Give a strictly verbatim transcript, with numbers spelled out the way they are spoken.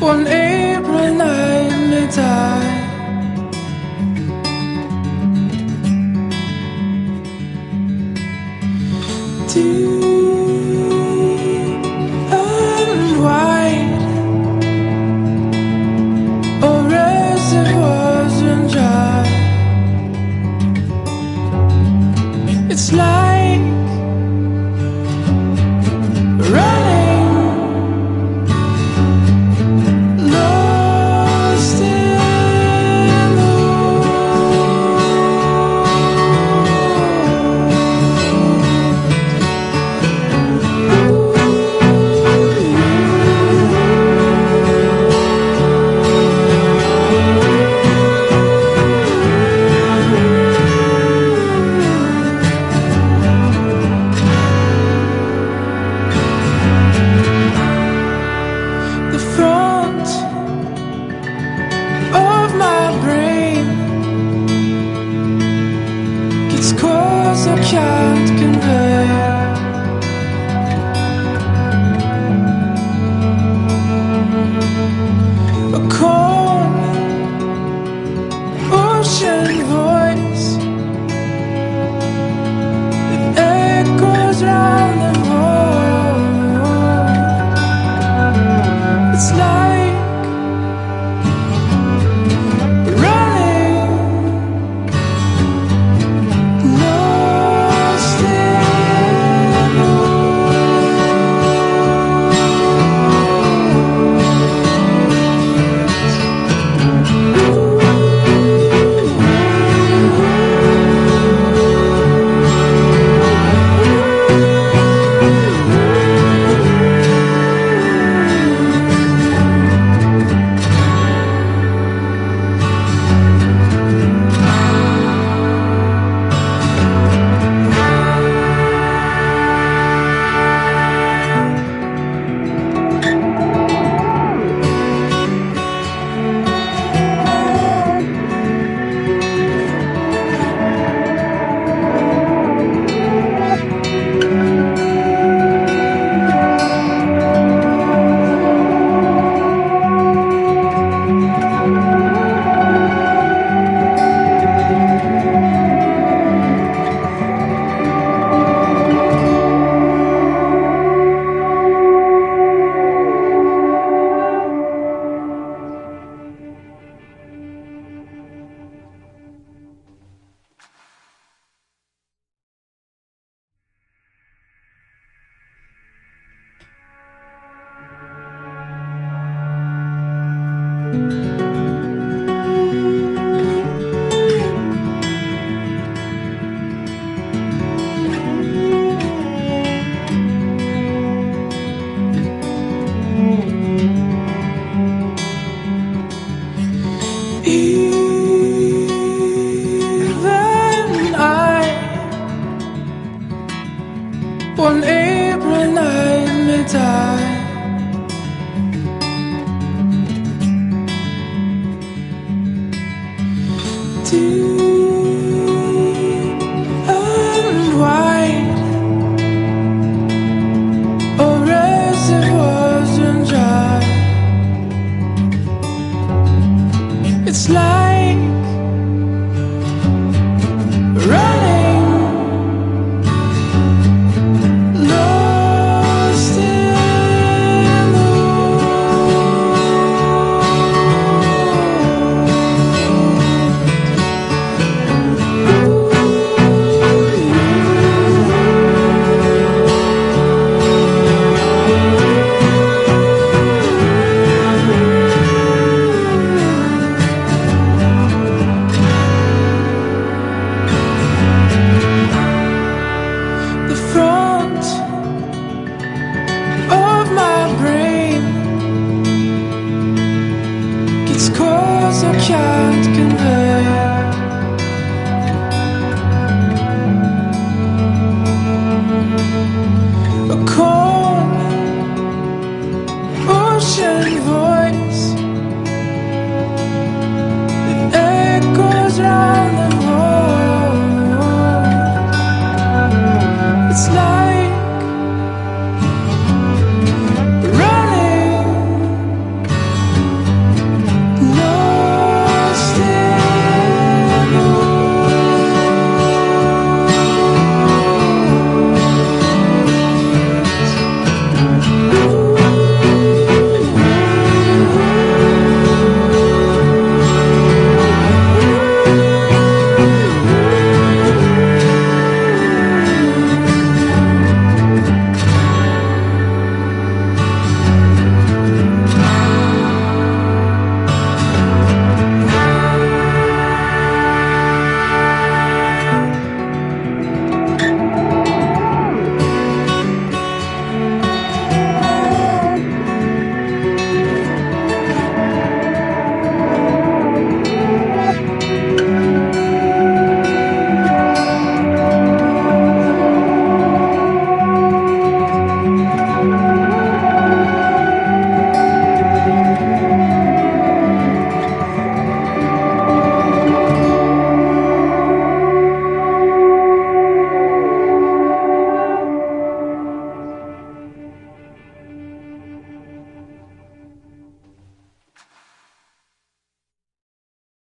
One April night, mid-tide, deep and wide, oh reservoirs run dry. It's like running lost in the the front of my brain gets cause I can't convey. A calm ocean voice that echoes round the world. It's like running lost in the even I, one April night, mid-tide, deep and wide, oh reservoirs run dry. It's like running lost in the the front of my brain gets cause I can't convey. A calm ocean voice that echoes round